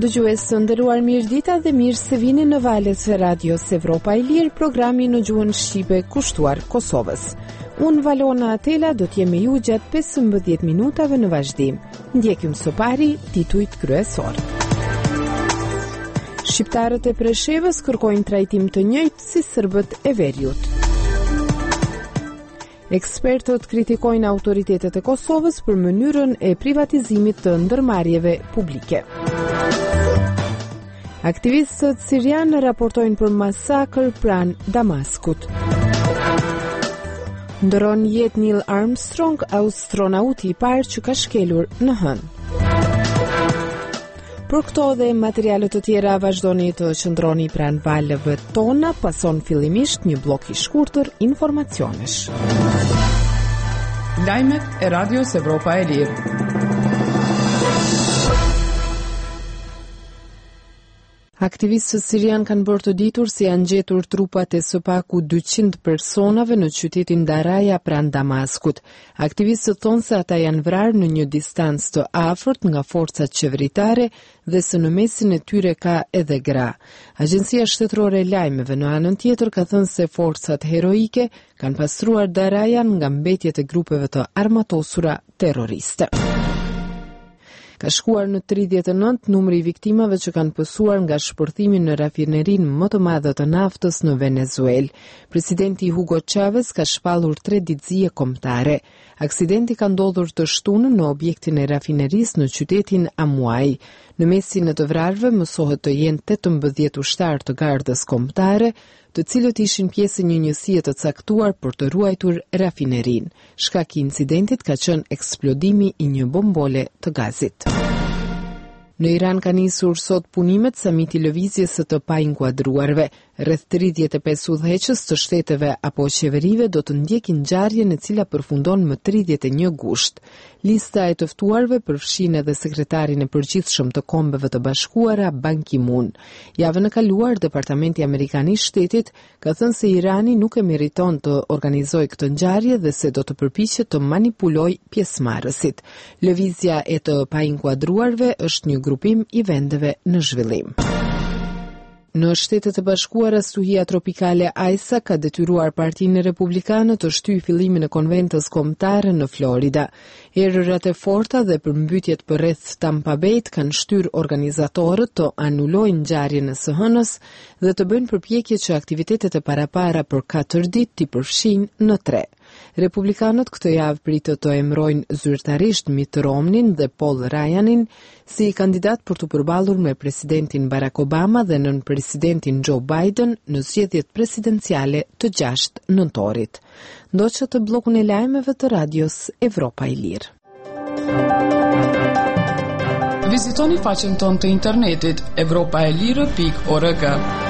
Dëgjues të nderuar, mirëdita dhe mirë se vini në valët e Radios Evropa e Lirë, programi në gjuhën shqipe kushtuar Kosovës. Unë Valona Atela do t'jem me ju gjatë 15 minutave në vazhdim. Ndjekim së pari titujt kryesor. Shqiptarët e Preshevës kërkojnë trajtim të njëjtë si serbët e Veriut. Ekspertët kritikojnë autoritetet e Kosovës për mënyrën e privatizimit të ndërmarrjeve publike. Aktivistët sirianë raportojnë për masakër pranë Damaskut. Ndron jetë Neil Armstrong, astronauti i parë që ka shkelur në hënë. Për këto dhe materialet të tjera vazhdoni të qëndroni pranë valëve tona, pason fillimisht një blok i shkurtër informacionesh. Lajmet e Radios Evropa e Lirë. Aktivistët sirian kanë bërë të ditur se janë gjetur trupat e së paku 200 personave në qytetin Daraja pranë Damaskut. Aktivistët thonë se ata janë vrarë në një distancë të afërt nga forcat qeveritare dhe se në mesin e tyre ka edhe gra. Agjencia Shtetërore e Lajmeve në anën tjetër ka thënë se forcat heroike kanë pastruar Darajan nga mbetjet e grupeve të armatosura terroriste. Ka shkuar në 39 numri i viktimave që kanë pësuar nga shpërthimi në rafinerinë më të madhe të naftës në Venezuelë. Presidenti Hugo Chavez ka shpallur 3 ditëzie kombëtare. Aksidenti ka ndodhur të shtunën në objektin e rafinerisë në qytetin Amuaj. Në mesin e të vrarëve mësohet të jenë 18 ushtarë të gardës kombëtare, të cilët ishin pjesë e një njësie të caktuar për të ruajtur rafinerinë. Shkaki i incidentit ka qenë eksplodimi i një bombole të gazit. Në Iran ka nisur sot punimet samiti lëvizjes së të painkuadruarve. Rreth 35 udhëheqës të shteteve apo qeverive do të ndjekin ngjarjen e cila përfundon më 31 gusht. Lista e të ftuarve përfshin edhe sekretarin e përgjithshëm të Kombeve të Bashkuara Ban Ki-moon. Javën e kaluar, Departamenti Amerikan i Shtetit ka thënë se Irani nuk e meriton të organizojë këtë ngjarje dhe se do të përpiqet të manipulojë pjesëmarrësit. Lëvizja e të painkuadruarve është një grupim i vendeve në zhvillim. Në Shtetet e Bashkuara, stuhia tropikale Aisa ka detyruar Partinë Republikane të shtyjë fillimin e konventës kombëtare në Florida. Erërat e forta dhe përmbytjet përreth Tampa Bayt kanë shtyrë organizatorët të anulojnë ngjarjen e së hënës dhe të bëjnë përpjekje që aktivitetet e parapara për 4 ditë t'i përfshin në 3. Republikanët këtë javë pritet të emrojnë zyrtarisht Mitt Romneyn dhe Paul Ryanin si kandidat për të përballur me presidentin Barack Obama dhe nën presidentin Joe Biden në zgjedhjet presidenciale të 6 nëntorit. Ndoqët të bllokun e lajmeve të Radios Evropa e Lirë. Vizitoni faqen tonë të internetit evropaelire.org.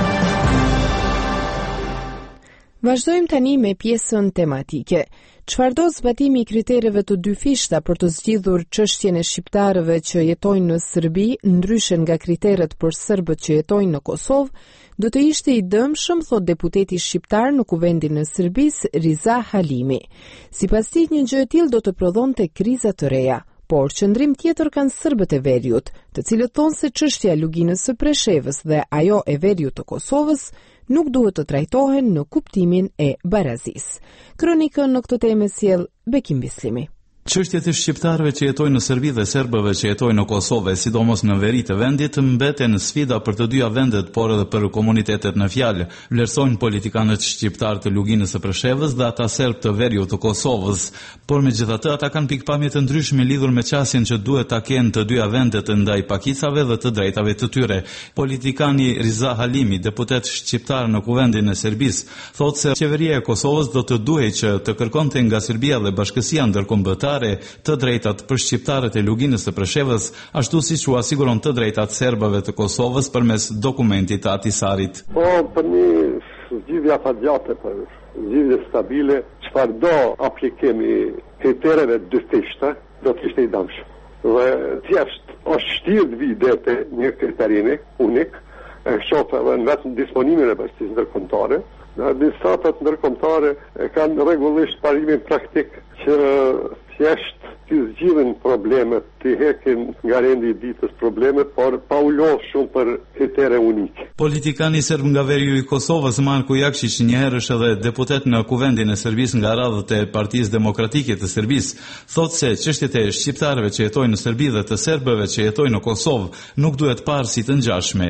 Vazhdojmë tani me pjesën tematike. Çfarë do zbatimi i kritereve të dy fishta për të zgjidhur çështjen e shqiptarëve që jetojnë në Serbi, ndryshe nga kriteret për serbët që jetojnë në Kosovë, do të ishte i dëmshëm, thot deputeti shqiptar në kuvendin e Serbisë Riza Halimi. Sipas tij, një gjë e tillë do të prodhonte kriza të reja. Por qëndrim tjetër kanë serbët e Veriut, të cilët thonë se çështja e luginës së Preshevës dhe ajo e Veriut të Kosovës nuk duhet të trajtohen në kuptimin e barazisë. Kronikën në këtë temë sjell Bekim Bislimi. Çështjet e shqiptarëve që jetojnë në Serbi dhe serbëve që jetojnë në Kosovë, sidomos në veri të vendit, mbeten sfida për të dyja vendet, por edhe për komunitetet në fjalë. Vlerësojnë politikanët shqiptar të luginës së Preshevës dhe ata serb të Veriut të Kosovës, por megjithatë ata kanë pikpamje të ndryshme lidhur me qasjen që duhet ta kenë të dyja vendet ndaj pakicave dhe të drejtave të tyre. Politikani Riza Halimi, deputet shqiptar në kuvendin e Serbisë, thotë se qeveria e Kosovës do të duhej që të kërkonte nga Serbia dhe Bashkësia Ndërkombëtare të drejtat për shqiptarët e luginës së Preshevës, ashtu siç u asiguron të drejtat serbëve të Kosovës përmes dokumentit të Atisarit. Po, për një zgjidhje afatgjate, për zgjidhje stabile, çfarëdo aplikim i kritereve dy fishta do të ishte i dëmshëm. Dhe thjesht është shtirë të videte një kriterini unik, qoftë edhe në vetëm disponimin e bashkisë ndërkombëtare. Administratat ndërkombëtare kanë rregullisht parimin praktik që thjesht të zgjidhin problemet, të hekin nga rendi i ditës problemet, por pa u lodhur shumë për kritere unike. Politikani serb nga veriu i Kosovës, Marko Jakšić, njëherë është edhe deputet në Kuvendin e Serbisë nga radhët e Partisë Demokratike të Serbisë, thotë se çështjet e shqiptarëve që jetojnë në Serbi dhe të serbëve që jetojnë në Kosovë nuk duhet parë si të ngjashme.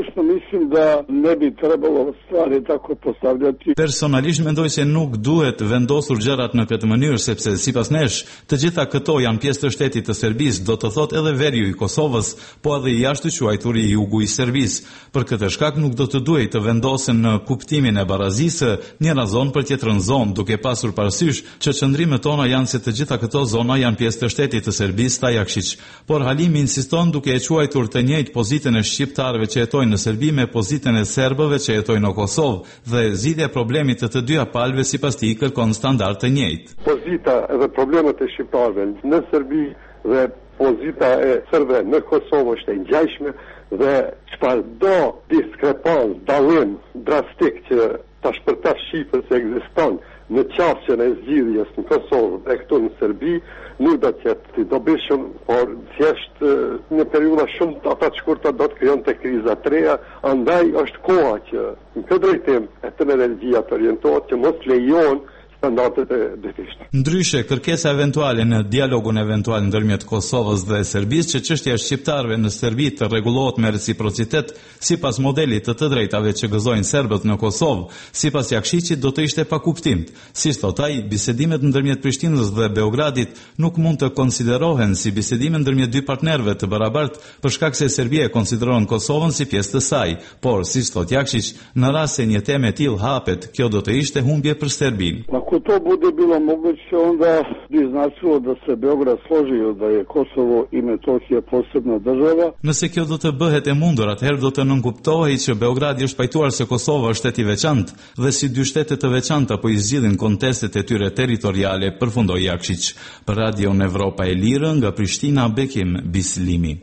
Personalisht mendoj se nuk duhet vendosur gjërat në këtë mënyrë, sepse sipas nesh, të gjitha këto janë pjesë të shtetit të Serbisë, do të thotë edhe veriu i Kosovës, po edhe i jashtëquajturi i jugu i Serbisë. Për këtë shkak nuk do të duhej të vendosen në kuptimin e barazisë njëra zonë për tjetrën zonë, duke pasur parasysh që qëndrimet tona janë se të gjitha këto zona janë pjesë të shtetit të Serbisë, tha Jakšić. Por Halimi insiston duke e quajtur të njëjtë pozitën e shqiptarëve që jetojnë në Serbi me pozitën e serbëve që jetojnë në Kosovë dhe zgjidhja e problemit të dyja palëve sipas tij kërkon standard të njëjtë. Pozita edhe problemet e shqiptarëve në Serbi dhe pozita e serbëve në Kosovë është e ngjashme dhe çfarëdo diskrepancë, dallim drastik që tash për tash shifër se ekziston në qasjen e zgjidhjes në Kosovë dhe këtu në Serbi, nuk do të jetë i dobishëm, por thjesht në periudha shumë të shkurta do të krijonte kriza të reja, andaj është koha që në këtë drejtim e të energjia të orientohet që mos lejon standardet e dytishta. Ndryshe, kërkesa eventuale në dialogun eventual ndërmjet Kosovës dhe Serbisë që çështja e shqiptarëve në Serbi të rregullohet me reciprocitet sipas modelit të drejtave që gëzojnë serbët në Kosovë, sipas Jakšićit do të ishte pa kuptim. Si thot ai, bisedimet ndërmjet Prishtinës dhe Beogradit nuk mund të konsiderohen si bisedime ndërmjet dy partnerëve të barabartë, për shkak se Serbia e konsideron Kosovën si pjesë të saj. Por, si thot Jakšić, në rast se një temë e tillë hapet, kjo do të ishte humbje për Serbinë. Ako to bude bilo moguće, onda bi značilo da se Beograd složio da je Kosovo i Metohija posebna država. Nëse kjo do të bëhet e mundur, atëherë do të nënkuptohej që Beogradi është pajtuar se Kosova është shtet i veçantë dhe si dy shtete të veçanta po i zgjidhin kontestet e tyre territoriale, përfundoi Jakšić. Për Radion Evropa e Lirë nga Prishtina, Bekim Bislimi.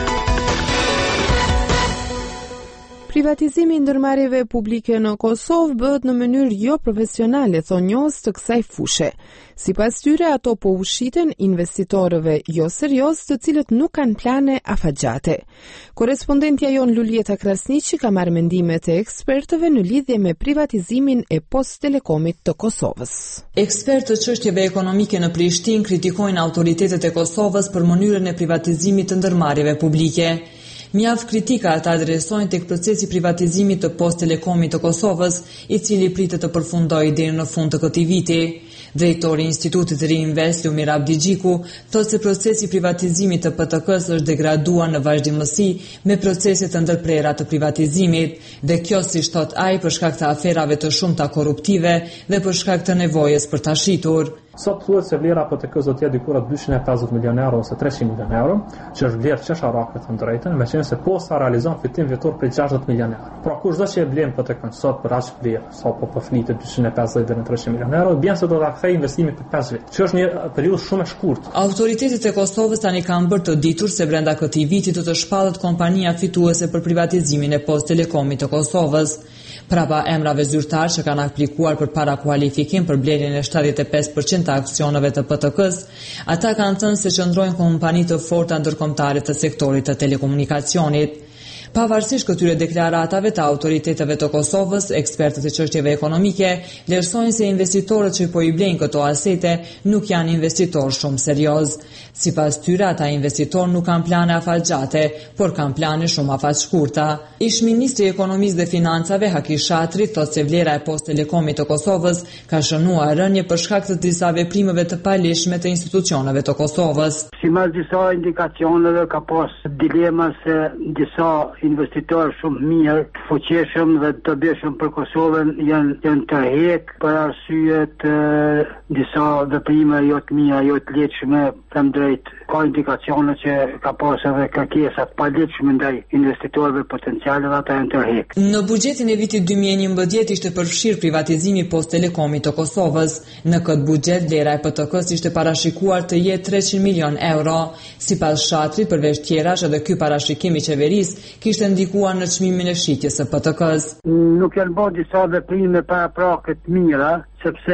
Privatizimi i ndërmarrjeve publike në Kosovë bëhet në mënyrë jo profesionale, thonë njohës të kësaj fushe. Sipas tyre, ato po ushiten investitorëve jo serioz, të cilët nuk kanë plane afatgjate. Korespondentja jon Lulieta Krasniqi ka marrë mendimet e ekspertëve në lidhje me privatizimin e Post Telekomit të Kosovës. Ekspertët çështjeve ekonomike në Prishtinë kritikojnë autoritetet e Kosovës për mënyrën e privatizimit të ndërmarrjeve publike. Mjaft kritika ata adresojnë tek procesi privatizimit të Post Telekomit të Kosovës, i cili pritet të përfundojë deri në fund të këtij viti. Drejtori i Institutit Reinvest, Lumir Abdigjiku, thotë se procesi privatizimit të PTK-s është degraduar në vazhdimësi me procese të ndërprera të privatizimit, dhe kjo, siç thot ai, për shkak të aferave të shumta korruptive dhe për shkak të nevojës për ta shitur. Sot thuhet se vlera PTK-s do të jetë diku rreth 250 milionë euro ose 300 milionë euro, që është vlerë çesharake të drejtën, meqenëse se posta realizon fitim vjetor për 60 milionë euro. Pra kushdo që e blen PTK-n sot për aq vlerë, sa po flitet 250 deri në 300 milionë euro, bën se do ta kthejë investimin për 5 vjet. Që është një periudhë shumë e shkurtë. Autoritetet e Kosovës tani kanë bërë të ditur se brenda këtij viti do të shpallet kompania fituese për privatizimin e Post Telekomit të Kosovës. Prapa emrave zyrtar që kanë aplikuar për para kualifikim për blerjen e 75% të aksioneve të PTK-s, ata kanë thënë se qëndrojnë kompani të forta ndërkombëtare të sektorit të telekomunikacionit. Pavarësisht këtyre deklaratave të autoriteteve të Kosovës, ekspertët e çështjeve ekonomike vlerësojnë se investitorët që po i blejnë këto asete nuk janë investitorë shumë serioz. Sipas tyre, ata investitorë nuk kanë plane afatgjate, por kanë plane shumë afatshkurta. Ish ministri i Ekonomisë dhe Financave Haki Shatri thotë se vlera e Post Telekomit të Kosovës ka shënuar rënje për shkak të disa veprimeve të palishme të institucioneve të Kosovës. Sipas disa indikacioneve ka pas dilema se disa investitorë shumë mirë, të fuqishëm dhe të dobishëm për Kosovën janë tërheq për arsye të disa veprime jo të mira, jo të lehtëshme, them drejt. Ka indikacione që ka pas edhe kërkesa të palehtëshme ndaj investitorëve potenciale dhe ata janë tërheq. Në buxhetin e vitit 2011 ishte përfshirë privatizimi Post Telekomit të Kosovës. Në këtë buxhet vlera e PTK-s ishte parashikuar të jetë 300 milion euro. Sipas Shatrit, përveç tjerash, edhe ky parashikim i qeverisë kishte ndikuar në çmimin e shitjes së PTK-s. Nuk janë bërë disa veprime paraprakë të mira, sepse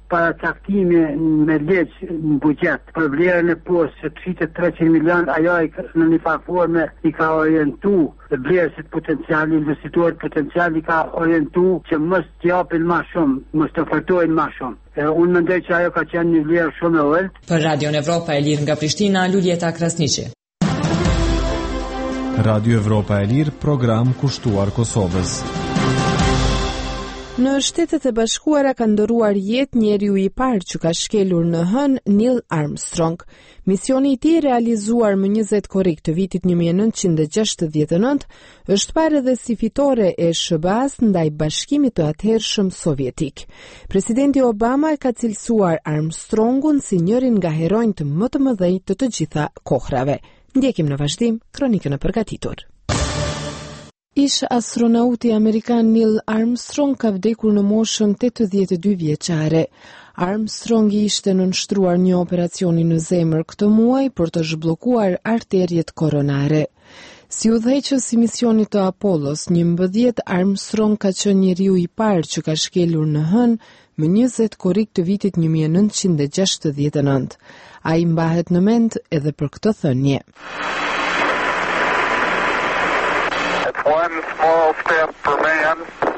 paracaktimi me ligj në buxhet për vlerën e postë që të 300 milion, ajo në një farë forme i ka orientu vlerësit potencial, investitorët potencial i ka orientu që mos t'japin më shumë, mos të ofertojnë më shumë. Unë mendoj që ajo ka qenë një vlerë shumë e ulët. Për Radion Evropa e Lirë nga Prishtina, Luljeta Krasniqi. Radio Evropa e Lirë, program kushtuar Kosovës. Në Shtetet e Bashkuara ka ndëruar jetë njeriu i parë që ka shkelur në hën, Neil Armstrong. Misioni i tij realizuar më 20 korrik të vitit 1969 është parë edhe si fitore e SBA-s ndaj bashkimit të atëhershëm sovjetik. Presidenti Obama e ka cilësuar Armstrongun si njërin nga heronjtë më të mëdhenj të gjitha kohrave. Ndjekim në vazhdim kronikën e përgatitur. Ish astronauti amerikan Neil Armstrong ka vdekur në moshën 82 vjeçare. Armstrong ishte nënshtruar një operacioni në zemër këtë muaj për të zhbllokuar arterjet koronare. Si udhëheqës i misionit të Apollos 11, Armstrong ka qenë njeriu i parë që ka shkelur në hën më 20 korrik të vitit 1969. Ai mbahet në mend edhe për këtë thënie. One small step for man,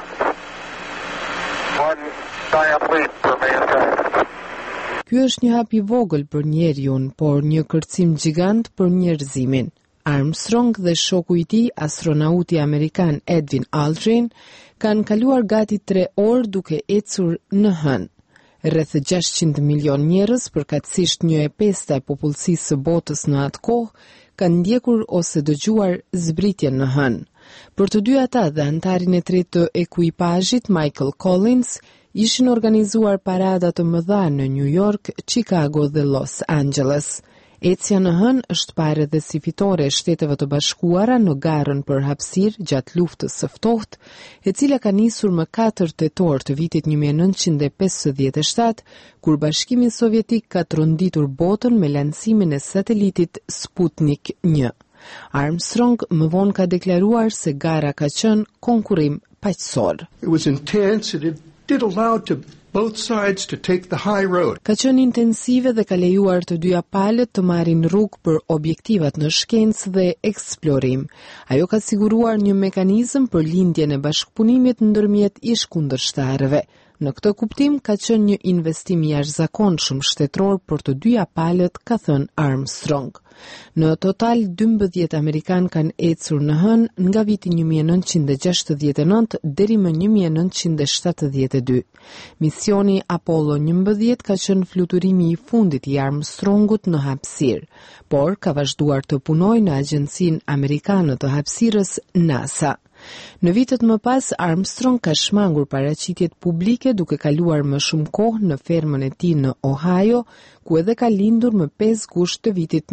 one giant leap for mankind. Ky është një hap i vogël për njeriun, por një kërcim gjigant për njerëzimin. Armstrong dhe shoku i tij, astronauti amerikan Edwin Aldrin, kanë kaluar gati 3 orë duke ecur në hën. Rreth 600 milion njerëz, përkatësisht 1/5 e popullsisë së botës në atë kohë, kanë ndjekur ose dëgjuar zbritjen në hën. Për të dy ata dhe antarin e tretë të ekuipazhit, Michael Collins, ishin organizuar parada të mëdha në New York, Chicago dhe Los Angeles. Ecja në hën është parë edhe si fitore e Shteteve të Bashkuara në garën për hapësirë gjatë luftës së ftohtë, e cila ka nisur më 4 tetor të vitit 1957, kur Bashkimi Sovjetik ka tronditur botën me lancimin e satelitit Sputnik 1. Armstrong më vonë ka deklaruar se gara ka qenë konkurrim paqësor. It was intense and it did allow to both sides to take the high road. Ka qenë intensive dhe ka lejuar të dyja palët të marrin rrugë për objektivat në shkencë dhe eksplorim. Ajo ka siguruar një mekanizëm për lindjen e bashkëpunimit ndërmjet ish-kundërshtarëve. Në këtë kuptim ka qenë një investim i jashtëzakonshëm shtetëror për të dyja palët, ka thënë Armstrong. Në total 12 amerikan kanë ecur në hën nga viti 1969 deri më 1972. Misioni Apollo 11 ka qenë fluturimi i fundit i Armstrongut në hapësirë, por ka vazhduar të punojë në Agjencinë Amerikane të Hapësirës NASA. Në vitet më pas, Armstrong ka shmangur paraqitjet publike duke kaluar më shumë kohë në fermën e tij në Ohio, ku edhe ka lindur më 5 gusht të vitit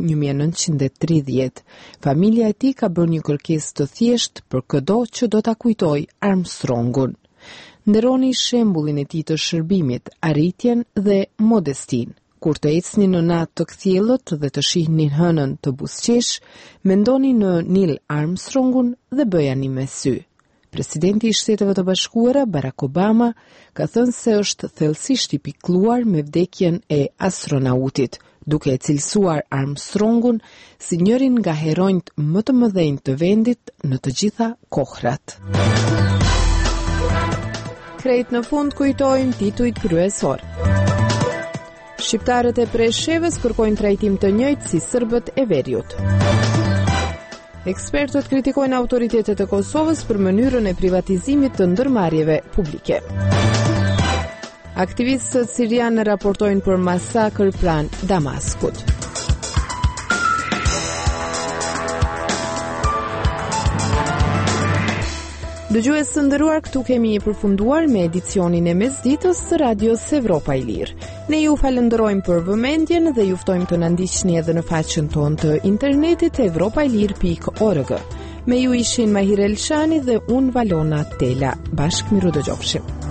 1930. Familja e tij ka bërë një kërkesë të thjeshtë për çdo që do ta kujtojë Armstrongun. Nderoni shembullin e tij të shërbimit, arritjen dhe modestinë. Kur të ecni në natë të kthjellët dhe të shihni hënën të buzëqesh, mendoni në Neil Armstrongun dhe bëjani me sy. Presidenti i Shteteve të Bashkuara, Barack Obama, ka thënë se është thellësisht i pikëlluar me vdekjen e astronautit, duke e cilësuar Armstrongun si njërin nga heronjtë më të mëdhenj të vendit në të gjitha kohrat. Krejt në fund kujtojmë titujt kryesor. Shqiptarët e Preshevës kërkojnë trajtim të njëjtë si serbët e Veriut. Ekspertët kritikojnë autoritetet e Kosovës për mënyrën e privatizimit të ndërmarrjeve publike. Aktivistët sirianë raportojnë për masakër pranë Damaskut. Dëgjues të nderuar, këtu kemi përfunduar me edicionin e mesditës të Radios Evropa e Lirë. Ne ju falenderojmë për vëmendjen dhe ju ftojmë të na ndiqni edhe në faqen tonë të internetit evropailir.org. Me ju ishin Mahir Elshani dhe unë Valona Tela. Bashkë miru dëgjofshim.